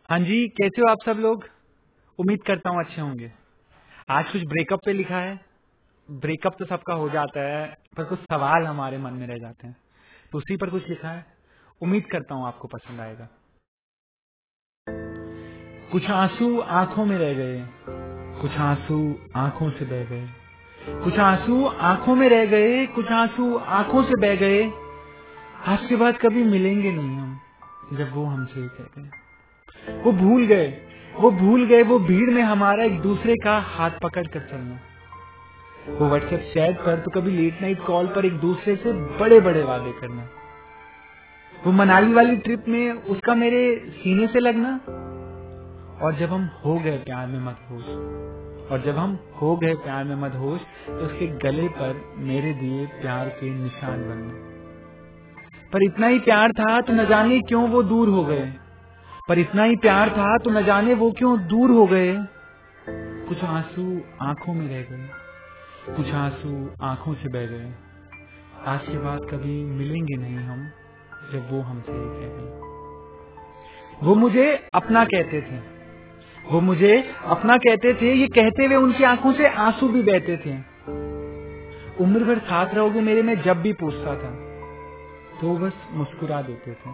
हाँ जी, कैसे हो आप सब लोग? उम्मीद करता हूँ अच्छे होंगे। आज कुछ ब्रेकअप पे लिखा है। ब्रेकअप तो सबका हो जाता है, पर कुछ सवाल हमारे मन में रह जाते हैं, तो उसी पर कुछ लिखा है। उम्मीद करता हूँ आपको पसंद आएगा। कुछ आंसू आंखों में रह गए, कुछ आंसू आंखों से बह गए, कुछ आंसू आंखों में रह गए, कुछ आंसू आंखों से बह गए। आज के बाद कभी मिलेंगे नहीं हम, जब वो हमसे ही कह गए। वो भूल गए, वो भूल गए वो भीड़ में हमारा एक दूसरे का हाथ पकड़ कर चलना। वो व्हाट्सएप चैट पर तो कभी लेट नाइट कॉल पर एक दूसरे से बड़े बड़े वादे करना। वो मनाली वाली ट्रिप में उसका मेरे सीने से लगना। और जब हम हो गए प्यार में मदहोश, और जब हम हो गए प्यार में मदहोश, तो उसके गले पर मेरे दिए प्यार के निशान बनना। पर इतना ही प्यार था तो न जाने क्यों वो दूर हो गए, पर इतना ही प्यार था तो न जाने वो क्यों दूर हो गए। कुछ आंसू आंखों में रह गए, कुछ आंसू आंखों से बह गए। आज के बाद कभी मिलेंगे नहीं हम, जब वो हमसे ही कह गए। वो मुझे अपना कहते थे, वो मुझे अपना कहते थे, ये कहते हुए उनकी आंखों से आंसू भी बहते थे। उम्र भर साथ रहोगे मेरे, में जब भी पूछता था तो वो बस मुस्कुरा देते थे।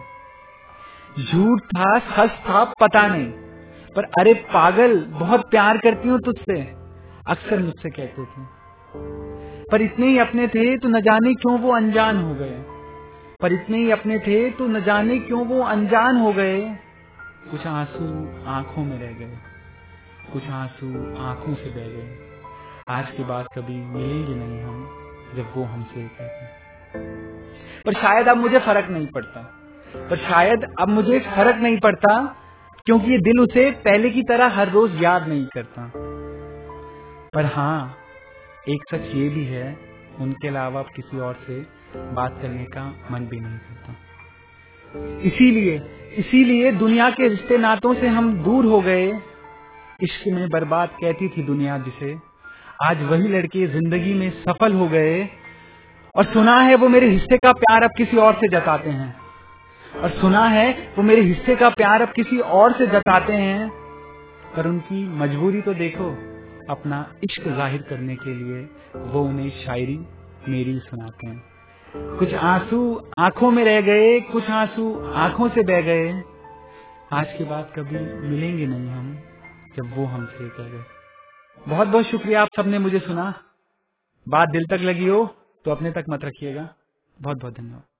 झूठ था सच था पता नहीं, पर अरे पागल बहुत प्यार करती हूँ तुझसे, अक्सर मुझसे कहते थे। पर इतने ही अपने थे तो न जाने क्यों वो अनजान हो गए, पर इतने ही अपने थे तो न जाने क्यों वो अनजान हो गए। कुछ आंसू आंखों में रह गए, कुछ आंसू आंखों से बह गए। आज के बाद कभी मिलेंगे नहीं हम, जब वो हमसे कहते। पर शायद अब मुझे फर्क नहीं पड़ता, पर शायद अब मुझे फर्क नहीं पड़ता, क्योंकि ये दिल उसे पहले की तरह हर रोज याद नहीं करता। पर हाँ, एक सच ये भी है, उनके अलावा अब किसी और से बात करने का मन भी नहीं करता। इसीलिए इसीलिए दुनिया के रिश्ते नातों से हम दूर हो गए। इश्क में बर्बाद कहती थी दुनिया जिसे, आज वही लड़के जिंदगी में सफल हो गए। और सुना है वो मेरे हिस्से का प्यार अब किसी और से जताते हैं, और सुना है वो मेरे हिस्से का प्यार अब किसी और से जताते हैं। पर उनकी मजबूरी तो देखो, अपना इश्क जाहिर करने के लिए वो उन्हें शायरी मेरी सुनाते हैं। कुछ आंसू आंखों में रह गए, कुछ आंसू आंखों से बह गए। आज के बाद कभी मिलेंगे नहीं हम, जब वो हमसे कह गए। बहुत बहुत शुक्रिया आप सबने मुझे सुना। बात दिल तक लगी हो तो अपने तक मत रखिएगा। बहुत बहुत धन्यवाद।